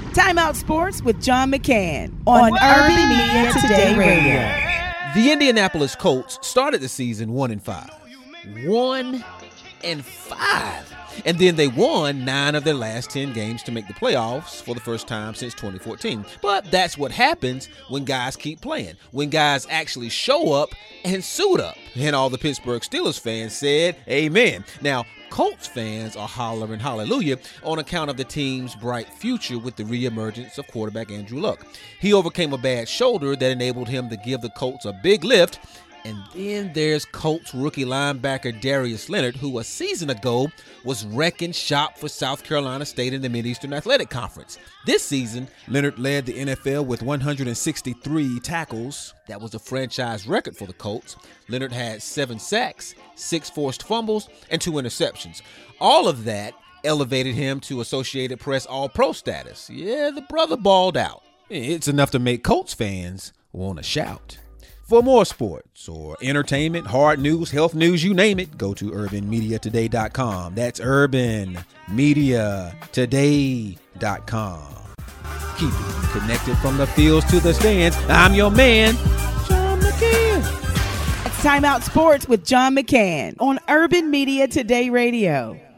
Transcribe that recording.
Timeout Sports with John McCann on Urban Media Today Radio. The Indianapolis Colts started the season 1-5. 1-5. And then they won 9 of their last 10 games to make the playoffs for the first time since 2014. But that's what happens when guys keep playing, when guys actually show up and suit up. And all the Pittsburgh Steelers fans said, amen. Now, Colts fans are hollering hallelujah on account of the team's bright future with the reemergence of quarterback Andrew Luck. He overcame a bad shoulder that enabled him to give the Colts a big lift. And then there's Colts rookie linebacker Darius Leonard, who a season ago was wrecking shop for South Carolina State in the Mid-Eastern Athletic Conference. This season, Leonard led the NFL with 163 tackles. That was a franchise record for the Colts. Leonard had 7 sacks, 6 forced fumbles, and 2 interceptions. All of that elevated him to Associated Press All-Pro status. Yeah, the brother balled out. It's enough to make Colts fans want to shout. For more sports or entertainment, hard news, health news, you name it, go to urbanmediatoday.com. That's urbanmediatoday.com. Keep it connected from the fields to the stands. I'm your man, John McCann. It's Timeout Sports with John McCann on Urban Media Today Radio.